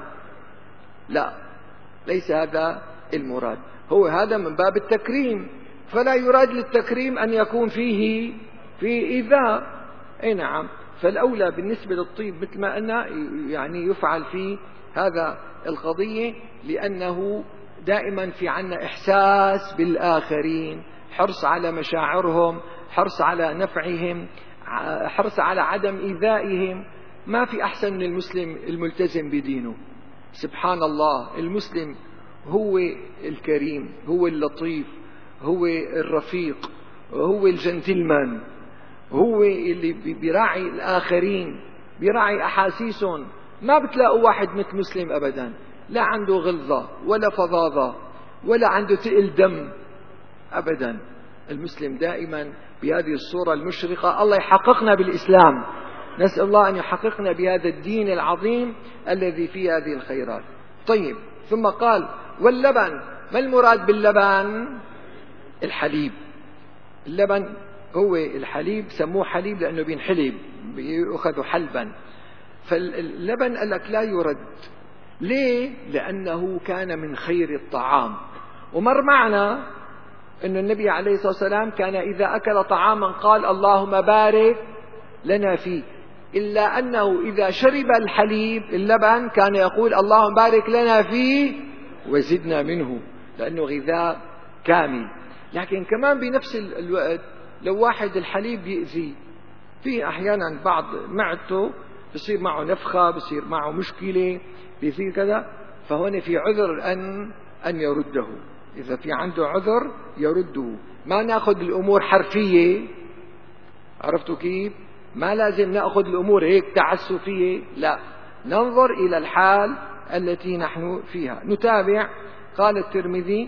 لا، ليس هذا المراد. هو هذا من باب التكريم، فلا يراد للتكريم أن يكون فيه إيذاء. أي نعم. فالأولى بالنسبة للطيب مثل ما قلنا يعني يفعل في هذا القضية، لأنه دائما في عنا إحساس بالآخرين، حرص على مشاعرهم، حرص على نفعهم، حرص على عدم إيذائهم. ما في أحسن من المسلم الملتزم بدينه. سبحان الله، المسلم هو الكريم، هو اللطيف، هو الرفيق، هو الجنتلمان، هو اللي بيراعي الآخرين، بيراعي أحاسيسهم. ما بتلاقوا واحد مثل مسلم أبدا، لا عنده غلظة ولا فظاظة ولا عنده تقل دم أبدا. المسلم دائما بهذه الصورة المشرقة. الله يحققنا بالإسلام، نسأل الله أن يحققنا بهذا الدين العظيم الذي فيه هذه الخيرات. طيب، ثم قال واللبن. ما المراد باللبن؟ الحليب. اللبن هو الحليب، سموه حليب لأنه بينحلب، بيأخذ حلبا. فاللبن قال لك لا يرد. ليه؟ لأنه كان من خير الطعام. ومر معنا أن النبي عليه الصلاة والسلام كان إذا أكل طعاما قال اللهم بارك لنا فيه، إلا أنه إذا شرب الحليب اللبن كان يقول اللهم بارك لنا فيه وزدنا منه، لأنه غذاء كامل. لكن كمان بنفس الوقت لو واحد الحليب يأذي، في أحيانا بعض معدته بصير معه نفخة، بصير معه مشكلة، بيصير كذا، فهون في عذر أن يرده. إذا في عنده عذر يرده. ما نأخذ الأمور حرفية، عرفتوا كيف؟ ما لازم نأخذ الأمور هيك تعسفية، لا، ننظر إلى الحال التي نحن فيها. نتابع. قال الترمذي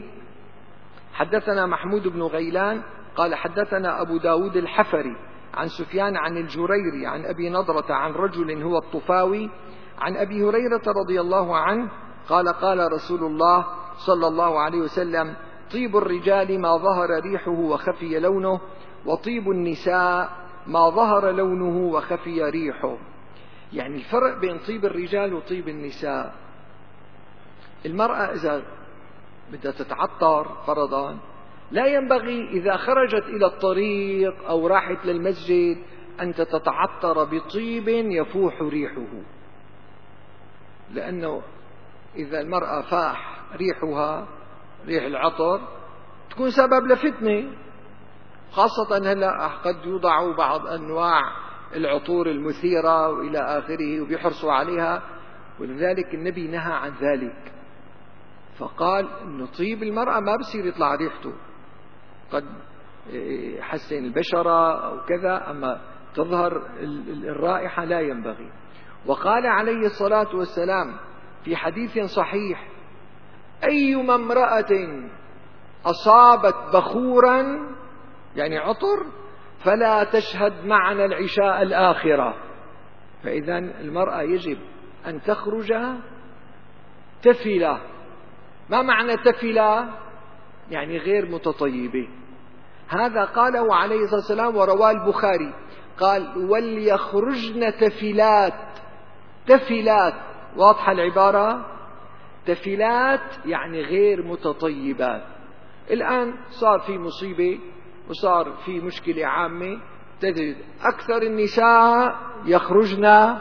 حدثنا محمود بن غيلان قال حدثنا أبو داود الحفري عن سفيان عن الجريري عن أبي نضرة عن رجل هو الطفاوي عن أبي هريرة رضي الله عنه قال قال رسول الله صلى الله عليه وسلم طيب الرجال ما ظهر ريحه وخفي لونه، وطيب النساء ما ظهر لونه وخفي ريحه. يعني الفرق بين طيب الرجال وطيب النساء، المرأة إذا بدها تتعطر فرضا لا ينبغي إذا خرجت إلى الطريق أو راحت للمسجد أن تتعطر بطيب يفوح ريحه، لأنه إذا المرأة فاح ريحها ريح العطر تكون سبب لفتنة، خاصة هلأ قد يوضعوا بعض أنواع العطور المثيرة وإلى آخره وبيحرصوا عليها، ولذلك النبي نهى عن ذلك. فقال إنه طيب المرأة ما بصير يطلع ريحته، قد يحسن البشرة أو كذا، أما تظهر الرائحة لا ينبغي. وقال عليه الصلاة والسلام في حديث صحيح أيما امرأة أصابت بخورا يعني عطر فلا تشهد معنا العشاء الآخرة. فإذا المرأة يجب أن تخرج تفلة. ما معنى تفلة؟ يعني غير متطيبة. هذا قاله عليه الصلاة والسلام ورواه البخاري، قال وليخرجن تفلات. تفلات، واضحة العبارة؟ تفلات يعني غير متطيبات. الآن صار في مصيبة وصار في مشكلة عامة، تجد أكثر النساء يخرجن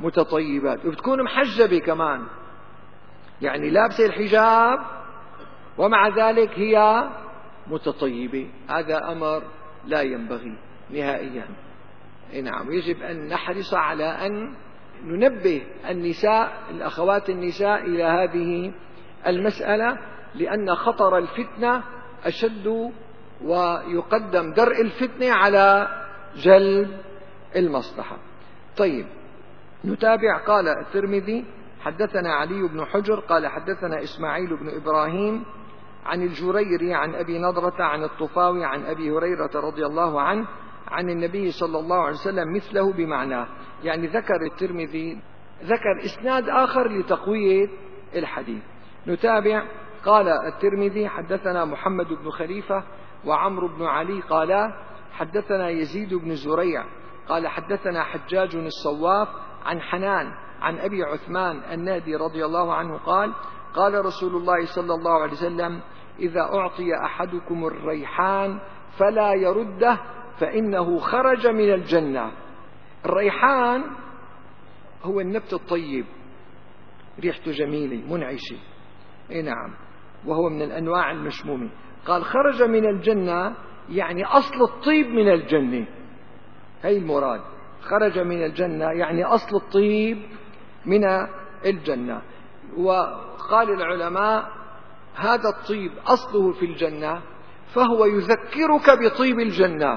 متطيبات، وبتكون محجبة كمان، يعني لابسة الحجاب ومع ذلك هي متطيبة. هذا أمر لا ينبغي نهائيا. نعم، يجب أن نحرص على أن ننبه النساء، الأخوات النساء، إلى هذه المسألة، لأن خطر الفتنة أشد، ويقدم درء الفتنة على جلب المصلحة. طيب، نتابع. قال الترمذي: حدثنا علي بن حجر قال حدثنا إسماعيل بن إبراهيم عن الجريري عن أبي نضرة عن الطفاوي عن أبي هريرة رضي الله عنه عن النبي صلى الله عليه وسلم مثله بمعناه. يعني ذكر الترمذي إسناد آخر لتقوية الحديث. نتابع. قال الترمذي: حدثنا محمد بن خليفة وعمرو بن علي قالا حدثنا يزيد بن زريع قال حدثنا حجاج الصواف عن حنان عن أبي عثمان النادي رضي الله عنه قال: قال رسول الله صلى الله عليه وسلم: إذا أعطي أحدكم الريحان فلا يرده فإنه خرج من الجنة. الريحان هو النبت الطيب، ريحته جميلة منعشة، نعم، وهو من الأنواع المشمومة. قال: خرج من الجنة، يعني أصل الطيب من الجنة، هي المراد. خرج من الجنة يعني أصل الطيب من الجنة. وقال العلماء: هذا الطيب أصله في الجنة، فهو يذكرك بطيب الجنة،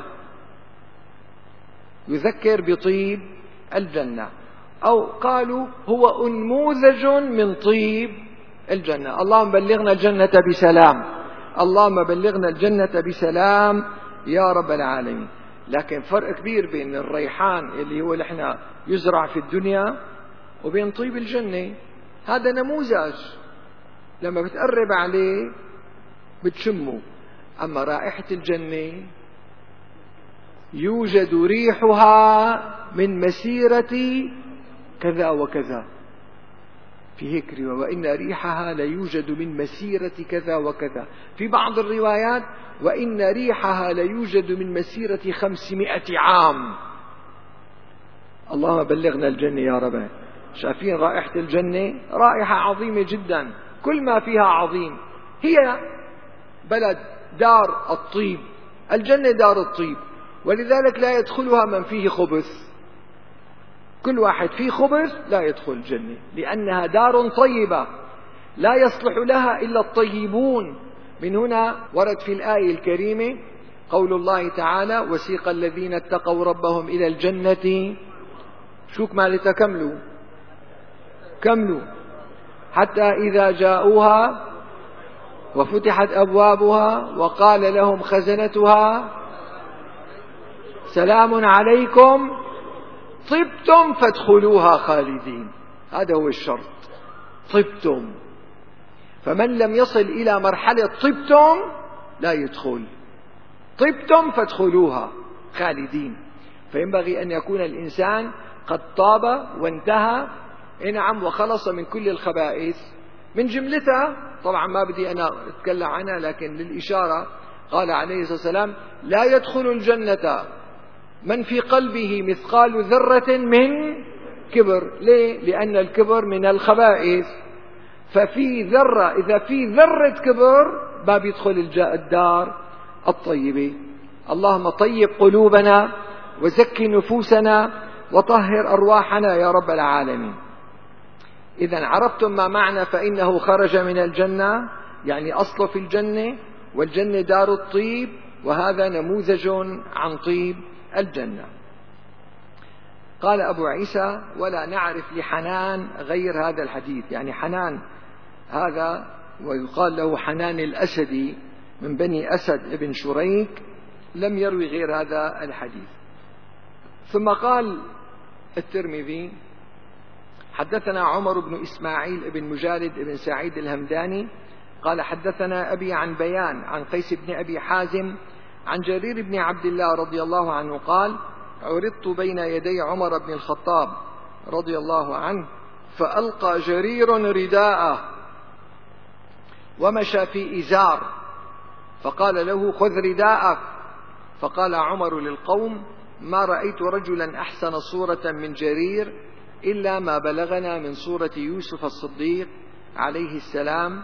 يذكر بطيب الجنة. أو قالوا: هو أنموذج من طيب الجنة. اللهم بلغنا الجنة بسلام، اللهم بلغنا الجنة بسلام يا رب العالمين. لكن فرق كبير بين الريحان اللي هو نحن يزرع في الدنيا وبين طيب الجنة. هذا نموذج، لما بتقرب عليه بتشمه. أما رائحة الجنة يوجد ريحها من مسيرة كذا وكذا، في هيك رواية: وإن ريحها ليوجد من مسيرة كذا وكذا. في بعض الروايات: وإن ريحها ليوجد من مسيرة 500 عام. اللهم بلغنا الجنة يا رب. شايفين رائحة الجنة؟ رائحة عظيمة جدا، كل ما فيها عظيم. هي بلد دار الطيب، الجنة دار الطيب، ولذلك لا يدخلها من فيه خبث. كل واحد فيه خبث لا يدخل الجنة، لأنها دار طيبة لا يصلح لها إلا الطيبون. من هنا ورد في الآية الكريمة قول الله تعالى: وسيق الذين اتقوا ربهم إلى الجنة شو كمالتها؟ كملوا حتى إذا جاءوها وفتحت أبوابها وقال لهم خزنتها سلام عليكم طبتم فادخلوها خالدين. هذا هو الشرط، طبتم. فمن لم يصل إلى مرحلة طبتم لا يدخل. طبتم فادخلوها خالدين. فينبغي أن يكون الإنسان قد طاب وانتهى، نعم، وخلص من كل الخبائث. من جملتها طبعا ما بدي أنا أتكلم عنها، لكن للإشارة قال عليه الصلاة والسلام: لا يدخل الجنة من في قلبه مثقال ذرة من كبر. ليه؟ لأن الكبر من الخبائث. ففي ذرة، إذا في ذرة كبر ما بيدخل الدار الطيبة. اللهم طيب قلوبنا وزكي نفوسنا وطهر أرواحنا يا رب العالمين. إذن عرفتم ما معنى فإنه خرج من الجنة، يعني أصله في الجنة، والجنة دار الطيب، وهذا نموذج عن طيب الجنة. قال أبو عيسى: ولا نعرف لحنان غير هذا الحديث. يعني حنان هذا، ويقال له حنان الأسدي من بني أسد ابن شريك، لم يروي غير هذا الحديث. ثم قال الترمذي: حدثنا عمر بن إسماعيل بن مجالد بن سعيد الهمداني قال حدثنا أبي عن بيان عن قيس بن أبي حازم عن جرير بن عبد الله رضي الله عنه قال: عرضت بين يدي عمر بن الخطاب رضي الله عنه فألقى جرير رداءه ومشى في إزار، فقال له: خذ رداءك. فقال عمر للقوم: ما رأيت رجلا أحسن صورة من جرير إلا ما بلغنا من صورة يوسف الصديق عليه السلام،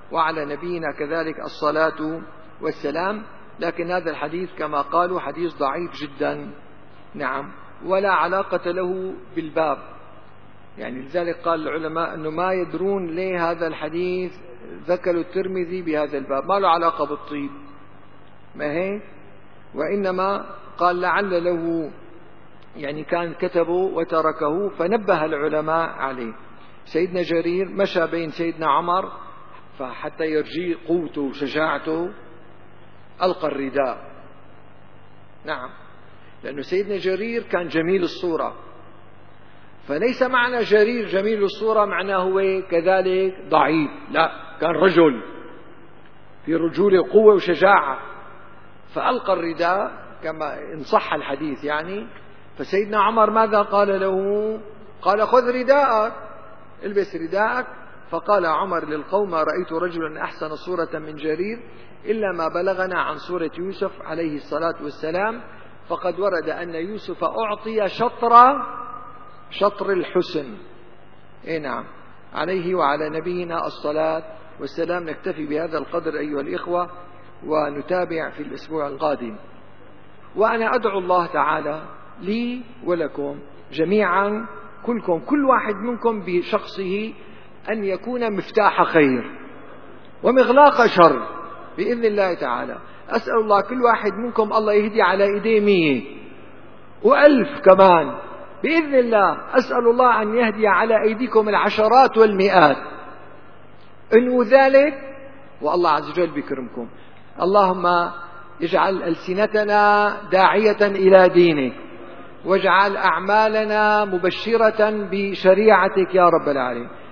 وعلى نبينا كذلك الصلاة والسلام. لكن هذا الحديث كما قالوا حديث ضعيف جدا، نعم، ولا علاقة له بالباب. يعني لذلك قال العلماء أنه ما يدرون ليه هذا الحديث ذكروا الترمذي بهذا الباب، ما له علاقة بالطيب، ما هيك؟ وإنما قال لعل له يعني كان كتبه وتركه، فنبه العلماء عليه. سيدنا جرير مشى بين سيدنا عمر، فحتى يرجي قوته وشجاعته ألقى الرداء، نعم، لأنه سيدنا جرير كان جميل الصورة، فليس معنى جرير جميل الصورة معناه هو كذلك ضعيف، لا، كان رجل في رجولة قوة وشجاعة، فألقى الرداء كما إن صح الحديث يعني. فسيدنا عمر ماذا قال له؟ قال خذ رداءك، البس رداءك. فقال عمر للقوم ما رأيت رجلا أحسن صورة من جرير إلا ما بلغنا عن صورة يوسف عليه الصلاة والسلام، فقد ورد أن يوسف أعطي شطر الحسن. إيه نعم، عليه وعلى نبينا الصلاة والسلام. نكتفي بهذا القدر أيها الإخوة، ونتابع في الأسبوع القادم. وأنا أدعو الله تعالى لي ولكم جميعا، كل واحد منكم بشخصه أن يكون مفتاح خير ومغلاق شر بإذن الله تعالى. أسأل الله كل واحد منكم الله يهدي على إيديه 100 و1000 كمان بإذن الله. أسأل الله أن يهدي على أيديكم العشرات والمئات. إنه ذلك والله عز وجل بكرمكم. اللهم اجعل ألسنتنا داعية إلى دينك، واجعل أعمالنا مبشرة بشريعتك يا رب العالمين.